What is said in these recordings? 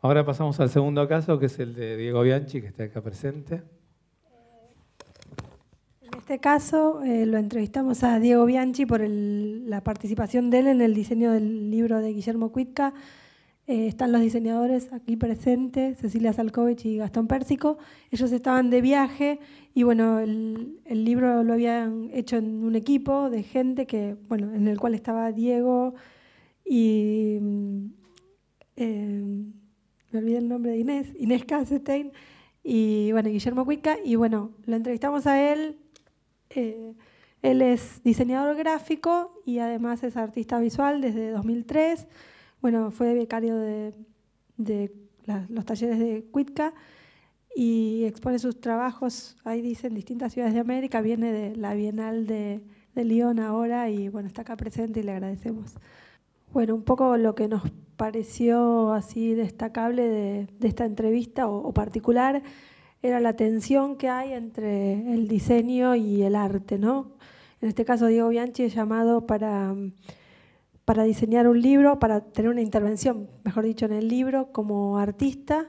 Ahora pasamos al segundo caso, que es el de Diego Bianchi, que está acá presente. En este caso lo entrevistamos a Diego Bianchi por la participación de él en el diseño del libro de Guillermo Cuitca. Están los diseñadores aquí presentes, Cecilia Salkovich y Gastón Pérsico. Ellos estaban de viaje y bueno, el libro lo habían hecho en un equipo de gente que, bueno, en el cual estaba Diego y me olvidé el nombre de Inés Kasstein y bueno, Guillermo Cuitca. Y bueno, lo entrevistamos a él. Él es diseñador gráfico y además es artista visual desde 2003. Bueno, fue becario de los talleres de Cuitca y expone sus trabajos, ahí dice, en distintas ciudades de América. Viene de la Bienal de Lyon ahora y bueno, está acá presente y le agradecemos. Bueno, un poco lo que nos pareció así destacable de esta entrevista o particular era la tensión que hay entre el diseño y el arte, ¿no? En este caso, Diego Bianchi es llamado para diseñar un libro, para tener una intervención, mejor dicho, en el libro como artista.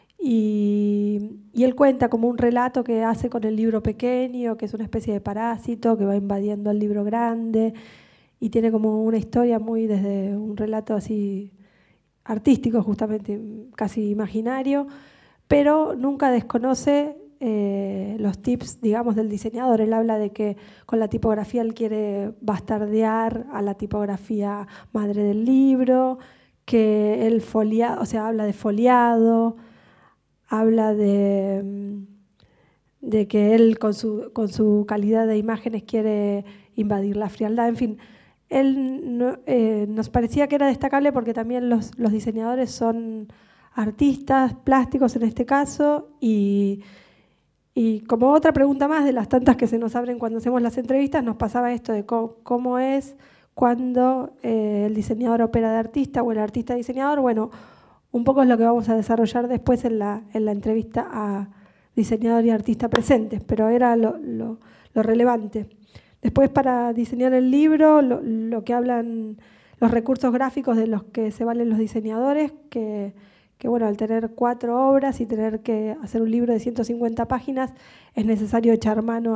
Y él cuenta como un relato que hace con el libro pequeño, que es una especie de parásito que va invadiendo el libro grande y tiene como una historia muy desde un relato así artístico, justamente casi imaginario, pero nunca desconoce los tips, digamos, del diseñador. Él habla de que con la tipografía él quiere bastardear a la tipografía madre del libro, que el foliado, o sea, habla de foliado, habla de que él con su calidad de imágenes quiere invadir la frialdad, en fin. Él nos parecía que era destacable porque también los diseñadores son artistas plásticos en este caso y como otra pregunta más de las tantas que se nos abren cuando hacemos las entrevistas, nos pasaba esto de cómo es cuando el diseñador opera de artista o el artista diseñador. Bueno, un poco es lo que vamos a desarrollar después en la entrevista a diseñador y artista presentes, pero era lo relevante. Después, para diseñar el libro, lo que hablan los recursos gráficos de los que se valen los diseñadores, que bueno, al tener 4 obras y tener que hacer un libro de 150 páginas, es necesario echar mano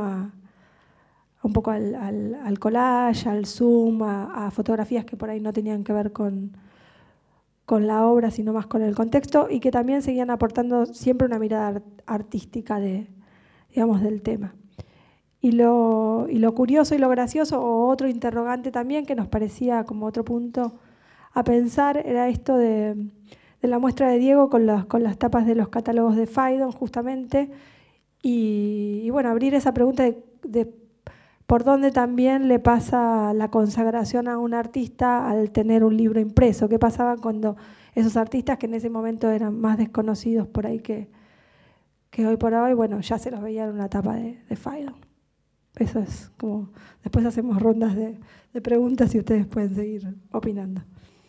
un poco al collage, al zoom, a fotografías que por ahí no tenían que ver con la obra, sino más con el contexto, y que también seguían aportando siempre una mirada artística del tema. Y lo curioso y lo gracioso, o otro interrogante también que nos parecía como otro punto a pensar, era esto de la muestra de Diego con las tapas de los catálogos de Phaidon, justamente, y bueno, abrir esa pregunta de por dónde también le pasa la consagración a un artista al tener un libro impreso. ¿Qué pasaba cuando esos artistas que en ese momento eran más desconocidos por ahí que hoy por hoy, bueno, ya se los veía en una tapa de Phaidon? Eso es como, después hacemos rondas de preguntas y ustedes pueden seguir opinando.